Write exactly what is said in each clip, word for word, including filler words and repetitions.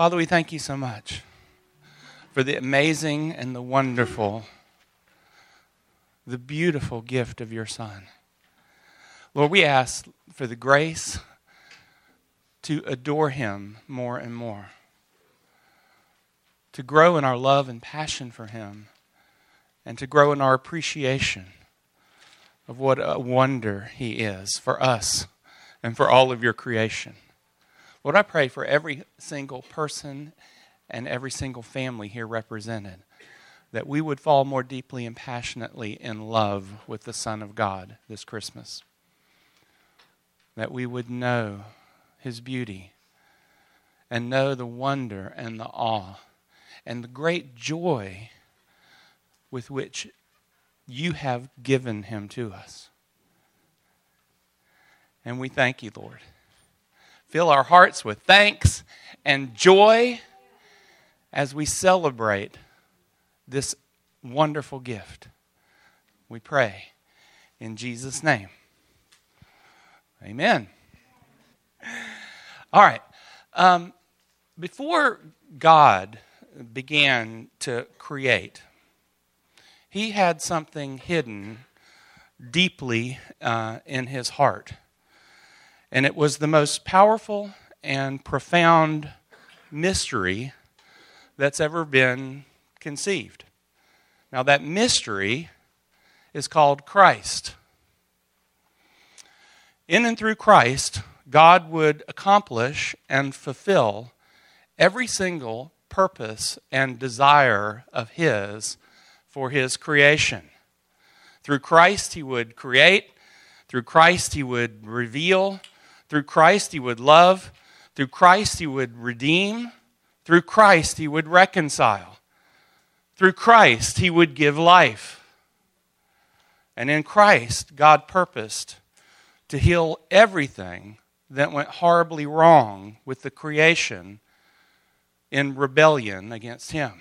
Father, we thank you so much for the amazing and the wonderful, the beautiful gift of your Son. Lord, we ask for the grace to adore him more and more, to grow in our love and passion for him, and to grow in our appreciation of what a wonder he is for us and for all of your creation. Lord, I pray for every single person and every single family here represented, that we would fall more deeply and passionately in love with the Son of God this Christmas. That we would know his beauty and know the wonder and the awe and the great joy with which you have given him to us. And we thank you, Lord. Fill our hearts with thanks and joy as we celebrate this wonderful gift. We pray in Jesus' name. Amen. All right. Um, before God began to create, he had something hidden deeply uh, in his heart. And it was the most powerful and profound mystery that's ever been conceived. Now, that mystery is called Christ. In and through Christ, God would accomplish and fulfill every single purpose and desire of his for his creation. Through Christ, he would create. Through Christ, he would reveal. Through Christ, he would love. Through Christ, he would redeem. Through Christ, he would reconcile. Through Christ, he would give life. And in Christ, God purposed to heal everything that went horribly wrong with the creation in rebellion against him.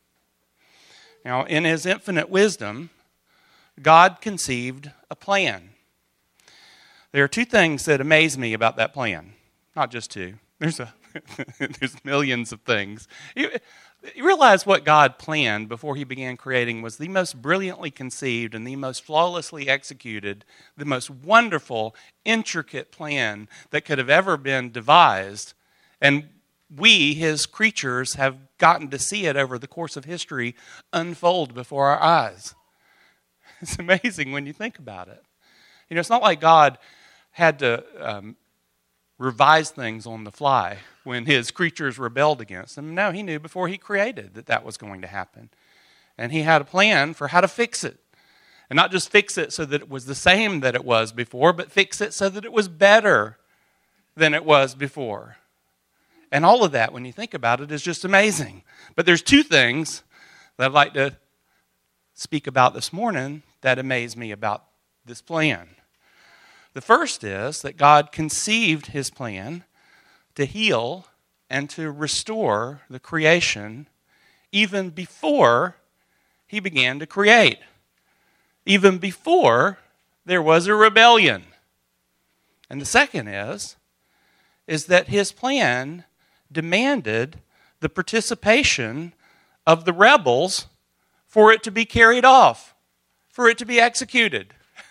Now, in his infinite wisdom, God conceived a plan. There are two things that amaze me about that plan. Not just two. There's a there's millions of things. You, you realize what God planned before he began creating was the most brilliantly conceived and the most flawlessly executed, the most wonderful, intricate plan that could have ever been devised. And we, his creatures, have gotten to see it over the course of history unfold before our eyes. It's amazing when you think about it. You know, it's not like God had to um, revise things on the fly when his creatures rebelled against him. No, he knew before he created that that was going to happen. And he had a plan for how to fix it. And not just fix it so that it was the same that it was before, but fix it so that it was better than it was before. And all of that, when you think about it, is just amazing. But there's two things that I'd like to speak about this morning that amaze me about this plan. The first is that God conceived his plan to heal and to restore the creation even before he began to create, even before there was a rebellion. And the second is, is that his plan demanded the participation of the rebels for it to be carried off, for it to be executed.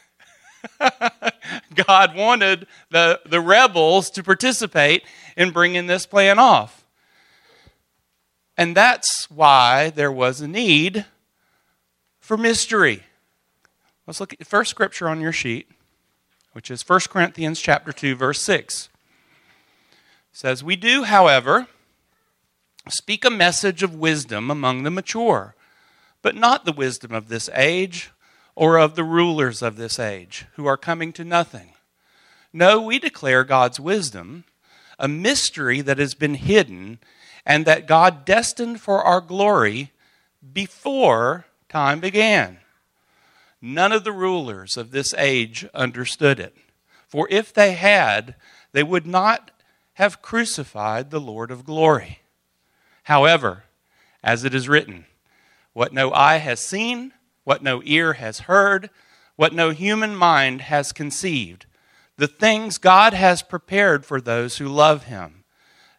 God wanted the, the rebels to participate in bringing this plan off. And that's why there was a need for mystery. Let's look at the first scripture on your sheet, which is First Corinthians chapter two, verse six. It says, "We do, however, speak a message of wisdom among the mature, but not the wisdom of this age or of the rulers of this age, who are coming to nothing. No, we declare God's wisdom, a mystery that has been hidden, and that God destined for our glory before time began. None of the rulers of this age understood it, for if they had, they would not have crucified the Lord of glory. However, as it is written, what no eye has seen, what no ear has heard, what no human mind has conceived, the things God has prepared for those who love him.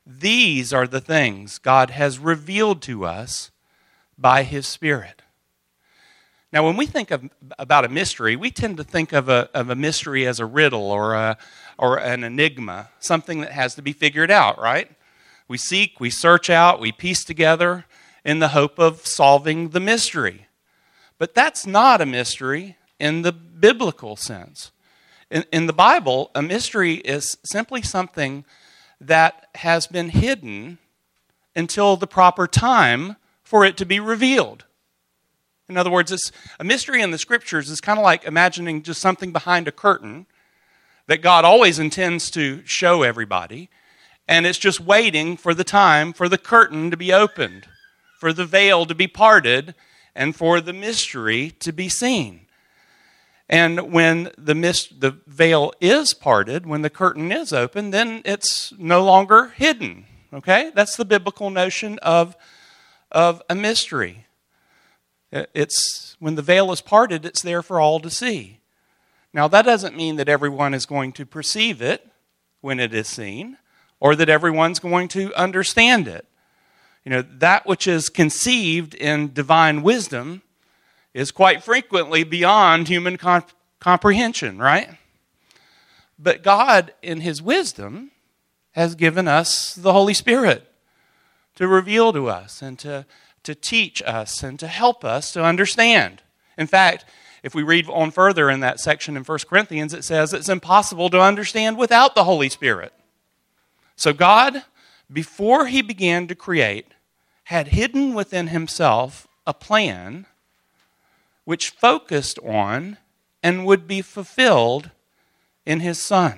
These are the things God has revealed to us by His Spirit. Now, when we think of, about a mystery, we tend to think of a, of a mystery as a riddle or, a, or an enigma, something that has to be figured out, right? We seek, we search out, we piece together in the hope of solving the mystery. But that's not a mystery in the biblical sense. In, in the Bible, a mystery is simply something that has been hidden until the proper time for it to be revealed. In other words, it's, a mystery in the Scriptures is kind of like imagining just something behind a curtain that God always intends to show everybody, and it's just waiting for the time for the curtain to be opened, for the veil to be parted, and for the mystery to be seen. And when the mist, the veil is parted, when the curtain is open, then it's no longer hidden. Okay? That's the biblical notion of, of a mystery. It's when the veil is parted, it's there for all to see. Now, that doesn't mean that everyone is going to perceive it when it is seen, or that everyone's going to understand it. You know, that which is conceived in divine wisdom is quite frequently beyond human comp- comprehension, right? But God, in His wisdom, has given us the Holy Spirit to reveal to us and to, to teach us and to help us to understand. In fact, if we read on further in that section in First Corinthians, it says it's impossible to understand without the Holy Spirit. So God, before He began to create, had hidden within Himself a plan which focused on and would be fulfilled in His Son.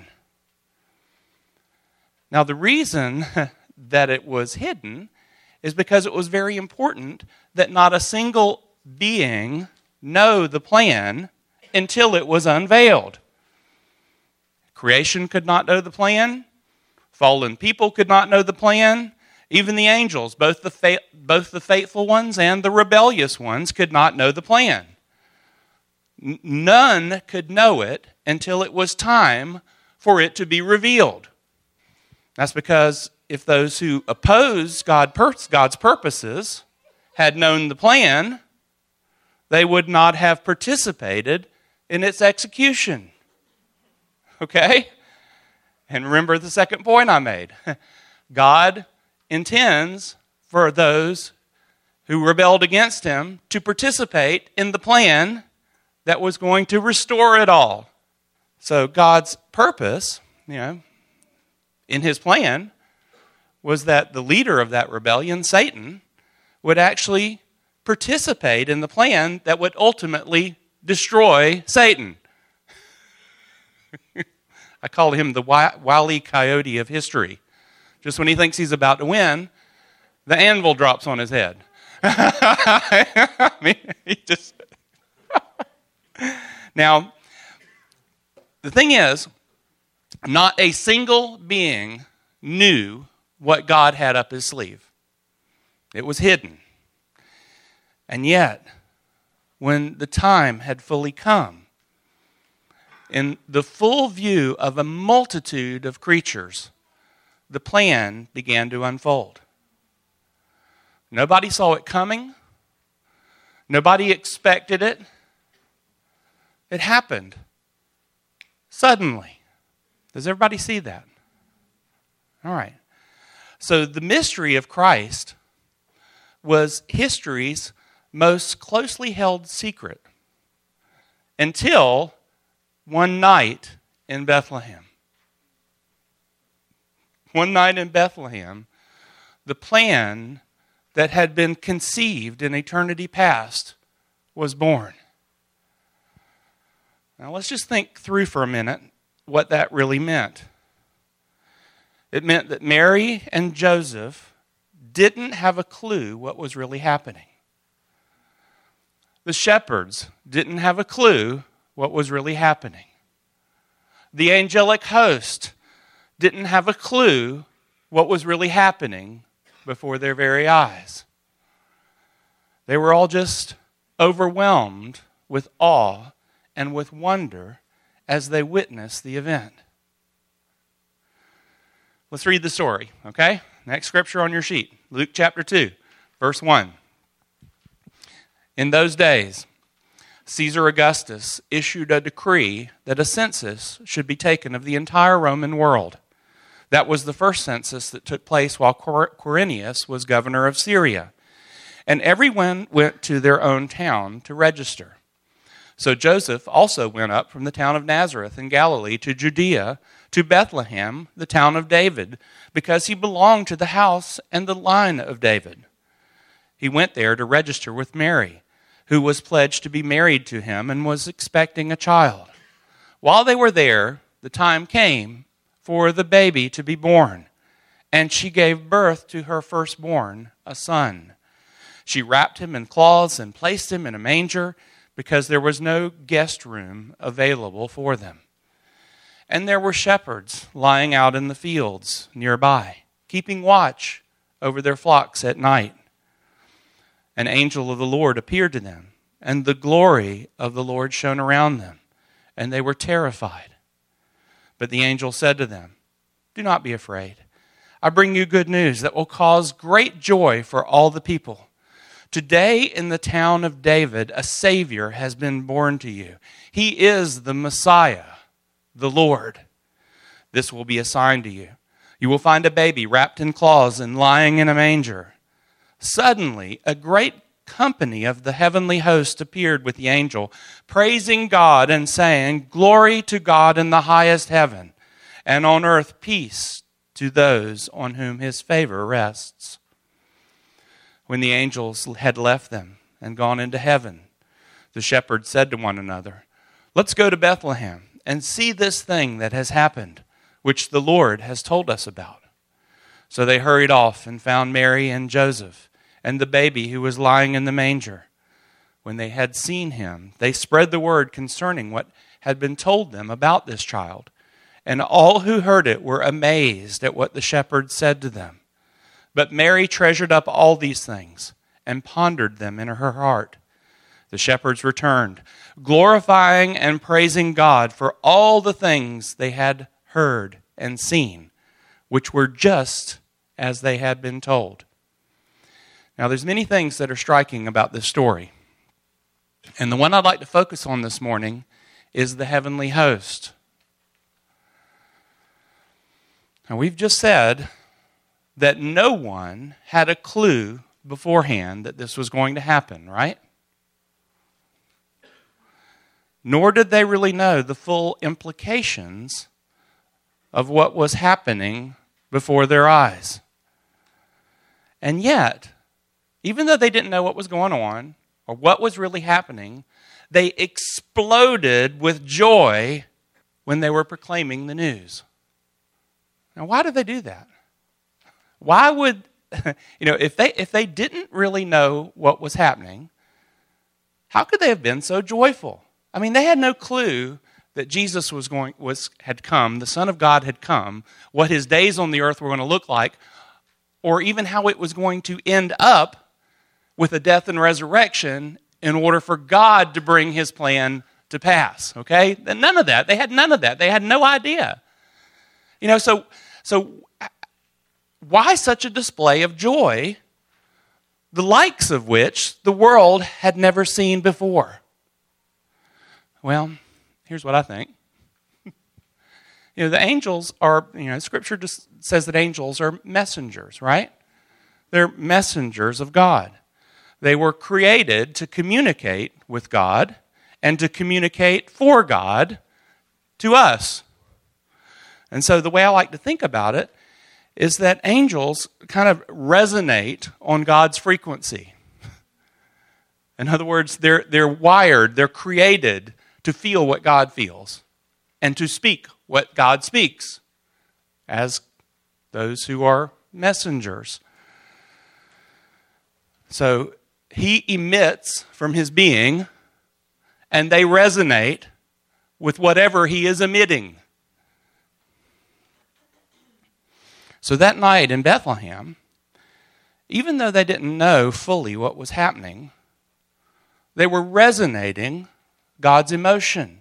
Now, the reason that it was hidden is because it was very important that not a single being know the plan until it was unveiled. Creation could not know the plan. Fallen people could not know the plan. Even the angels, both the fa- both the faithful ones and the rebellious ones, could not know the plan. N- none could know it until it was time for it to be revealed. That's because if those who opposed God, God's purposes had known the plan, they would not have participated in its execution. Okay? And remember the second point I made. God intends for those who rebelled against Him to participate in the plan that was going to restore it all. So God's purpose, you know, in His plan was that the leader of that rebellion, Satan, would actually participate in the plan that would ultimately destroy Satan. I call him the Wile E. Coyote of history. Just when he thinks he's about to win, the anvil drops on his head. I mean, he just... Now, the thing is, not a single being knew what God had up His sleeve. It was hidden. And yet, when the time had fully come, in the full view of a multitude of creatures, the plan began to unfold. Nobody saw it coming. Nobody expected it. It happened suddenly. Does everybody see that? All right. So the mystery of Christ was history's most closely held secret until one night in Bethlehem. One night in Bethlehem, the plan that had been conceived in eternity past was born. Now let's just think through for a minute what that really meant. It meant that Mary and Joseph didn't have a clue what was really happening. The shepherds didn't have a clue what was really happening. The angelic host didn't have a clue what was really happening before their very eyes. They were all just overwhelmed with awe and with wonder as they witnessed the event. Let's read the story, okay? Next scripture on your sheet, Luke chapter two, verse one. In those days, Caesar Augustus issued a decree that a census should be taken of the entire Roman world. That was the first census that took place while Quirinius was governor of Syria. And everyone went to their own town to register. So Joseph also went up from the town of Nazareth in Galilee to Judea, to Bethlehem, the town of David, because he belonged to the house and the line of David. He went there to register with Mary, who was pledged to be married to him and was expecting a child. While they were there, the time came for the baby to be born, and she gave birth to her firstborn, a son. She wrapped him in cloths and placed him in a manger because there was no guest room available for them. And there were shepherds lying out in the fields nearby, keeping watch over their flocks at night. An angel of the Lord appeared to them, and the glory of the Lord shone around them, and they were terrified. But the angel said to them, "Do not be afraid. I bring you good news that will cause great joy for all the people. Today in the town of David, a Savior has been born to you. He is the Messiah, the Lord. This will be a sign to you. You will find a baby wrapped in cloths and lying in a manger." Suddenly, a great company of the heavenly host appeared with the angel, praising God and saying, "Glory to God in the highest heaven, and on earth peace to those on whom his favor rests." When the angels had left them and gone into heaven, the shepherds said to one another, "Let's go to Bethlehem and see this thing that has happened, which the Lord has told us about." So they hurried off and found Mary and Joseph and the baby who was lying in the manger. When they had seen him, they spread the word concerning what had been told them about this child. And all who heard it were amazed at what the shepherds said to them. But Mary treasured up all these things and pondered them in her heart. The shepherds returned, glorifying and praising God for all the things they had heard and seen, which were just as they had been told. Now, there's many things that are striking about this story. And the one I'd like to focus on this morning is the heavenly host. Now, we've just said that no one had a clue beforehand that this was going to happen, right? Nor did they really know the full implications of what was happening before their eyes. And yet, even though they didn't know what was going on or what was really happening, they exploded with joy when they were proclaiming the news. Now, why did they do that? Why would, you know, if they if they didn't really know what was happening, how could they have been so joyful? I mean, they had no clue that Jesus was going was had come, the Son of God had come, what his days on the earth were going to look like, or even how it was going to end up with a death and resurrection in order for God to bring his plan to pass, okay? None of that. They had none of that. They had no idea. You know, so so why such a display of joy, the likes of which the world had never seen before? Well, here's what I think. You know, the angels are, you know, Scripture just says that angels are messengers, right? They're messengers of God. They were created to communicate with God and to communicate for God to us. And so the way I like to think about it is that angels kind of resonate on God's frequency. In other words, they're, they're wired, they're created to feel what God feels and to speak what God speaks as those who are messengers. So he emits from his being, and they resonate with whatever he is emitting. So that night in Bethlehem, even though they didn't know fully what was happening, they were resonating God's emotion.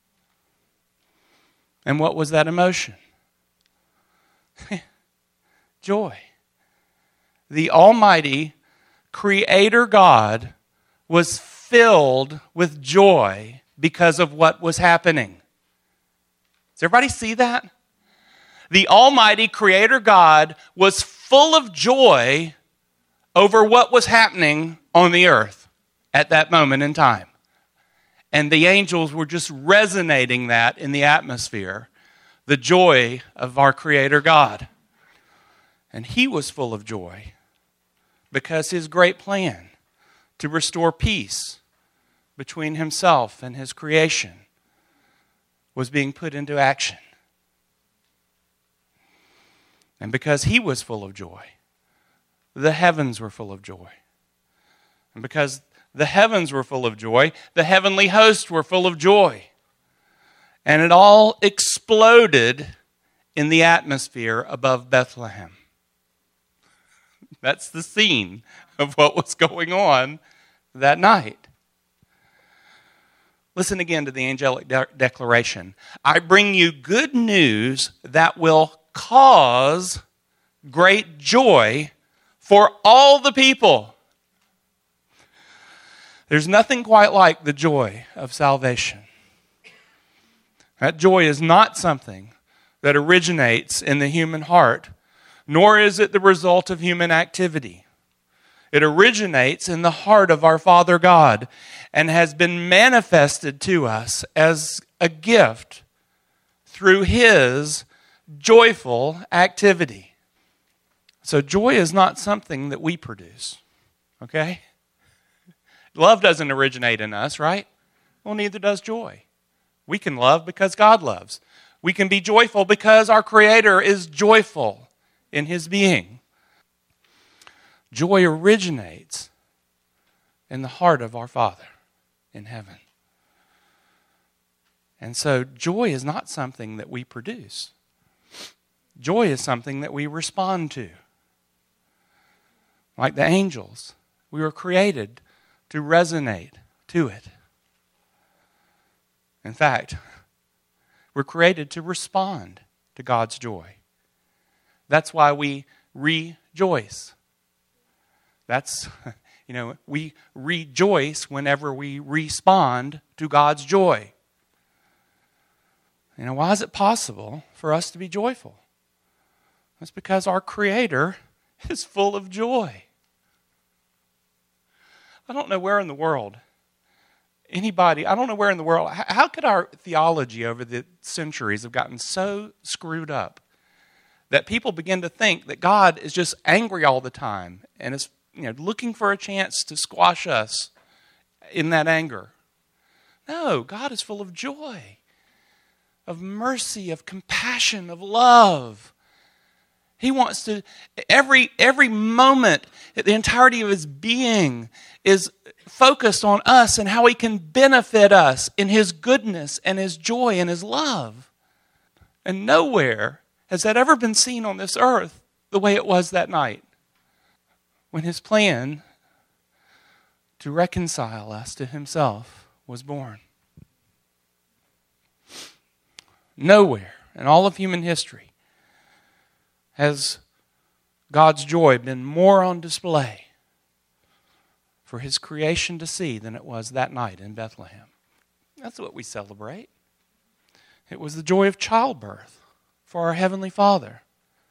And what was that emotion? joy. The Almighty Creator God was filled with joy because of what was happening. Does everybody see that? The Almighty Creator God was full of joy over what was happening on the earth at that moment in time. And the angels were just resonating that in the atmosphere, the joy of our Creator God. And He was full of joy because His great plan to restore peace between Himself and His creation was being put into action. And because He was full of joy, the heavens were full of joy. And because the heavens were full of joy, the heavenly hosts were full of joy. And it all exploded in the atmosphere above Bethlehem. That's the scene of what was going on that night. Listen again to the angelic de- declaration. I bring you good news that will cause great joy for all the people. There's nothing quite like the joy of salvation. That joy is not something that originates in the human heart, nor is it the result of human activity. It originates in the heart of our Father God and has been manifested to us as a gift through His joyful activity. So joy is not something that we produce, okay? Love doesn't originate in us, right? Well, neither does joy. We can love because God loves. We can be joyful because our Creator is joyful in His being. Joy originates in the heart of our Father in heaven. And so joy is not something that we produce. Joy is something that we respond to. Like the angels, we were created to resonate to it. In fact, we're created to respond to God's joy. That's why we rejoice. That's, you know, we rejoice whenever we respond to God's joy. You know, why is it possible for us to be joyful? It's because our Creator is full of joy. I don't know where in the world anybody, I don't know where in the world, how could our theology over the centuries have gotten so screwed up that people begin to think that God is just angry all the time and is, you know, looking for a chance to squash us in that anger? No, God is full of joy, of mercy, of compassion, of love. He wants to, every every moment, the entirety of His being is focused on us and how He can benefit us in His goodness and His joy and His love. And nowhere has that ever been seen on this earth the way it was that night, when His plan to reconcile us to Himself was born. Nowhere in all of human history has God's joy been more on display for His creation to see than it was that night in Bethlehem. That's what we celebrate. It was the joy of childbirth for our Heavenly Father,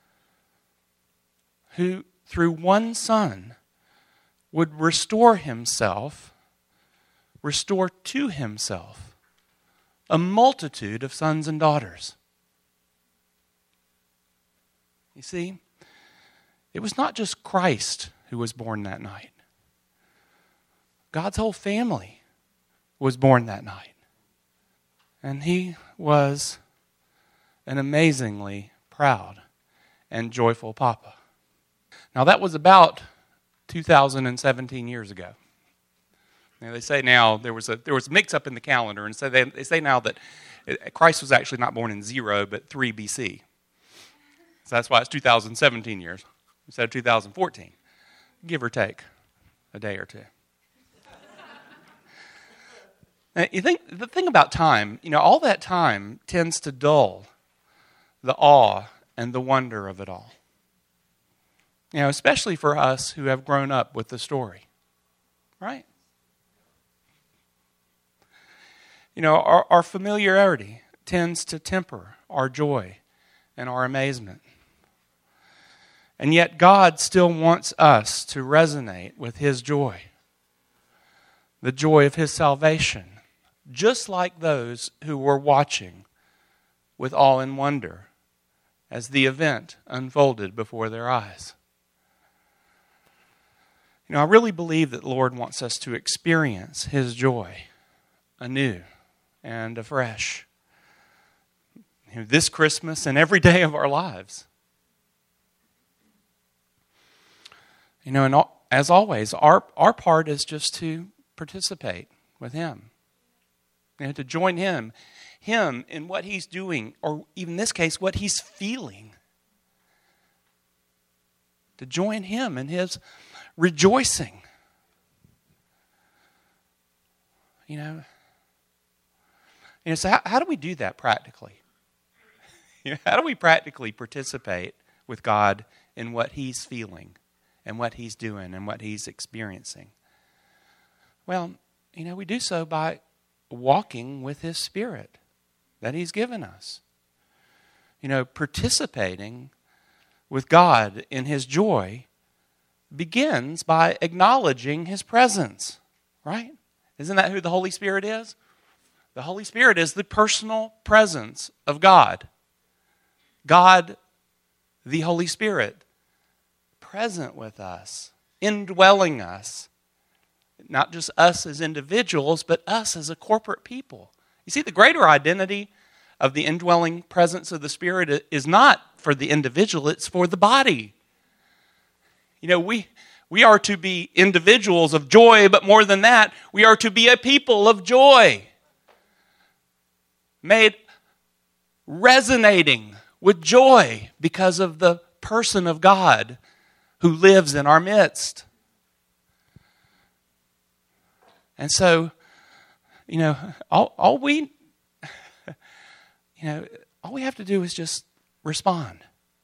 who through one Son would restore Himself, restore to Himself a multitude of sons and daughters. You see, it was not just Christ who was born that night. God's whole family was born that night. And He was an amazingly proud and joyful Papa. Now that was about two thousand seventeen years ago. Now, they say now there was a there was a mix-up in the calendar, and so they, they say now that Christ was actually not born in zero, but three B C. So that's why it's two thousand seventeen years instead of two thousand fourteen, give or take a day or two. Now, you think the thing about time, you know, all that time tends to dull the awe and the wonder of it all. You know, especially for us who have grown up with the story, right? You know, our, our familiarity tends to temper our joy and our amazement. And yet God still wants us to resonate with His joy, the joy of His salvation, just like those who were watching with awe and wonder as the event unfolded before their eyes. You know, I really believe that the Lord wants us to experience His joy anew and afresh, you know, this Christmas and every day of our lives. You know, and as always, our, our part is just to participate with Him. You know, to join Him, Him in what He's doing, or even in this case, what He's feeling. To join Him in His rejoicing. You know, you know so how, how do we do that practically? You know, how do we practically participate with God in what He's feeling and what He's doing and what He's experiencing? Well, you know, we do so by walking with His Spirit that He's given us. You know, participating with God in His joy begins by acknowledging His presence, right? Isn't that who the Holy Spirit is? The Holy Spirit is the personal presence of God. God, the Holy Spirit, present with us, indwelling us. Not just us as individuals, but us as a corporate people. You see, the greater identity of the indwelling presence of the Spirit is not for the individual, it's for the body. You know, we, we are to be individuals of joy, but more than that, we are to be a people of joy. Made resonating with joy because of the person of God who lives in our midst. And so, you know, all, all we, you know, all we have to do is just respond.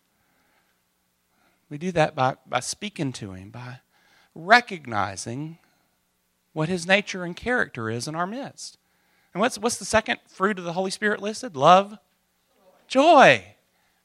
We do that by, by speaking to Him, by recognizing what His nature and character is in our midst. And what's what's the second fruit of the Holy Spirit listed? Love, joy.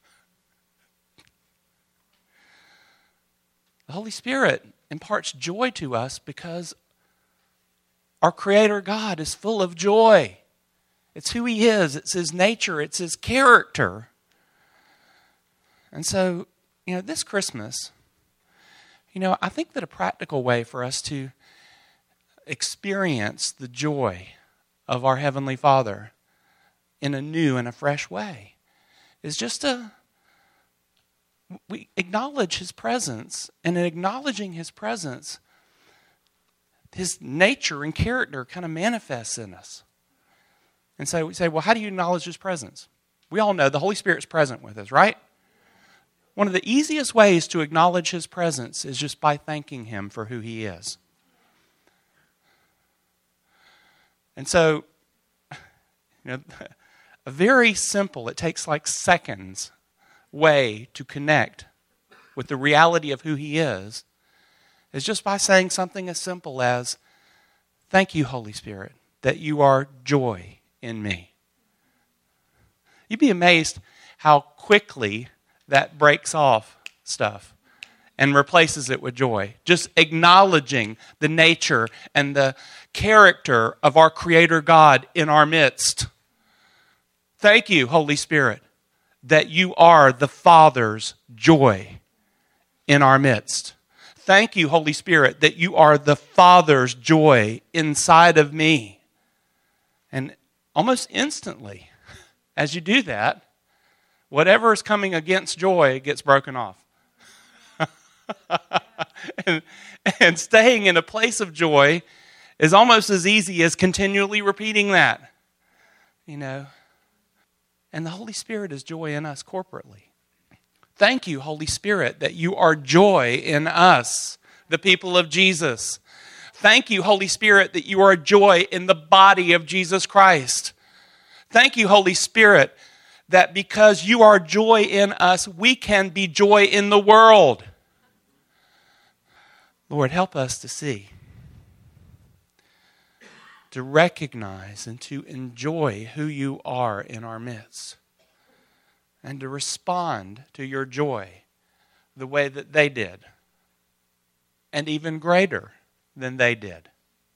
The Holy Spirit imparts joy to us because our Creator God is full of joy. It's who He is. It's His nature. It's His character. And so, you know, this Christmas, you know, I think that a practical way for us to experience the joy of our Heavenly Father in a new and a fresh way is just to we acknowledge His presence, and in acknowledging His presence, His nature and character kind of manifests in us. And so we say, well, how do you acknowledge His presence? We all know the Holy Spirit's present with us, right? One of the easiest ways to acknowledge His presence is just by thanking Him for who He is. And so, you know, a very simple, it takes like seconds, way to connect with the reality of who He is is just by saying something as simple as, thank you, Holy Spirit, that you are joy in me. You'd be amazed how quickly that breaks off stuff and replaces it with joy. Just acknowledging the nature and the character of our Creator God in our midst. Thank you, Holy Spirit, that you are the Father's joy in our midst. Thank you, Holy Spirit, that you are the Father's joy inside of me. And almost instantly, as you do that, whatever is coming against joy gets broken off. and, and staying in a place of joy is almost as easy as continually repeating that. You know, and the Holy Spirit is joy in us corporately. Thank you, Holy Spirit, that you are joy in us, the people of Jesus. Thank you, Holy Spirit, that you are joy in the body of Jesus Christ. Thank you, Holy Spirit, that because you are joy in us, we can be joy in the world. Lord, help us to see, to recognize and to enjoy who you are in our midst, and to respond to your joy the way that they did, and even greater than they did.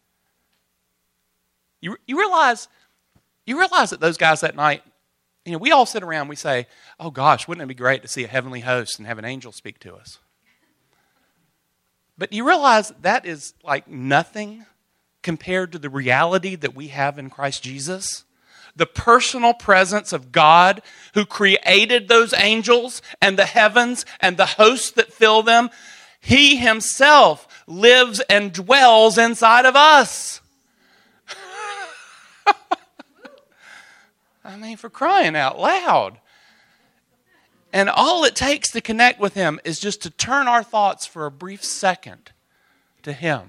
You, you realize, you realize that those guys that night, you know, we all sit around and we say, oh gosh, wouldn't it be great to see a heavenly host and have an angel speak to us? But you realize that is like nothing compared to the reality that we have in Christ Jesus? The personal presence of God who created those angels and the heavens and the hosts that fill them. He himself lives and dwells inside of us. I mean, for crying out loud. And all it takes to connect with him is just to turn our thoughts for a brief second to him.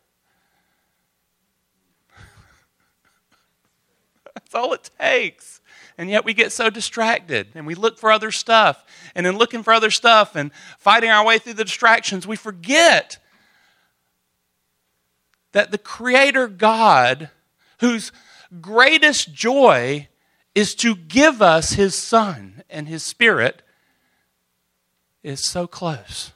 That's all it takes. And yet we get so distracted and we look for other stuff. And in looking for other stuff and fighting our way through the distractions, we forget that the Creator God, whose greatest joy is to give us his Son and his Spirit, is so close.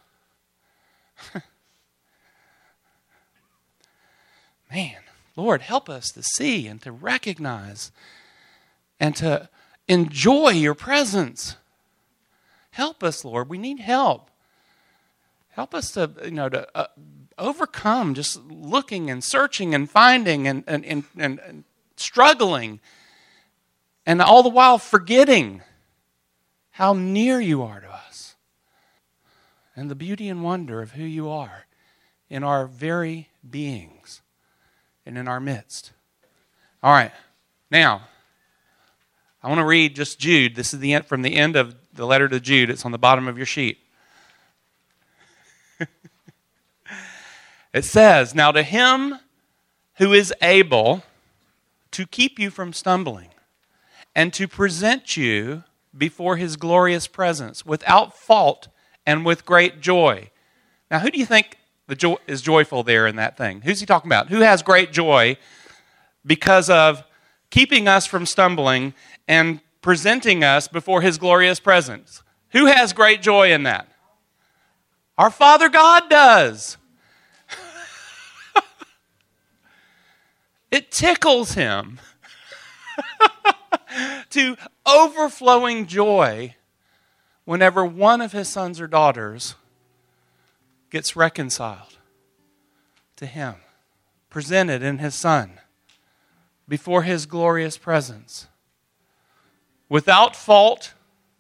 Man, Lord, help us to see and to recognize and to enjoy your presence. Help us, Lord. We need help. Help us to, you know, to uh, overcome just looking and searching and finding and, and, and, and, and struggling, and all the while forgetting how near you are to us and the beauty and wonder of who you are in our very beings and in our midst. All right, now, I want to read just Jude. This is the end, from the end of the letter to Jude. It's on the bottom of your sheet. It says, now to him who is able to keep you from stumbling and to present you before his glorious presence without fault and with great joy. Now, who do you think the joy is joyful there in that thing? Who's he talking about? Who has great joy because of keeping us from stumbling and presenting us before his glorious presence? Who has great joy in that? Our Father God does. It tickles him to overflowing joy whenever one of his sons or daughters gets reconciled to him, presented in his Son before his glorious presence, without fault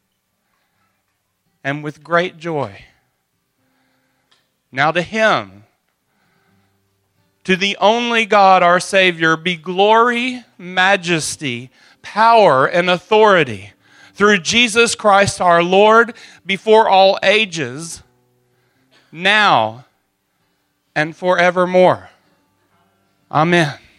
and with great joy. Now to him, to the only God, our Savior, be glory, majesty, power, and authority through Jesus Christ our Lord, before all ages, now and forevermore. Amen.